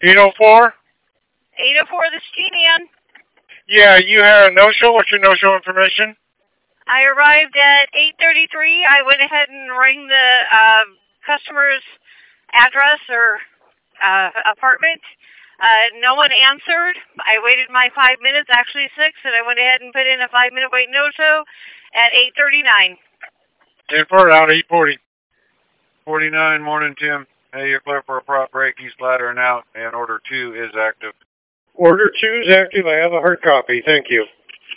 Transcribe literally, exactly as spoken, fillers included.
eight oh four? eight oh four, this is G-Man. Yeah, you had a no-show. What's your no-show information? I arrived at eight thirty-three. I went ahead and rang the uh, customer's address or uh, apartment. Uh, no one answered. I waited my five minutes, actually six, and I went ahead and put in a five-minute wait no-show at eight thirty-nine. ten four out, eight forty. forty-nine, morning, Tim. Hey, you're clear for a prop break. He's laddering out, and order two is active. Order two is active. I have a hard copy. Thank you.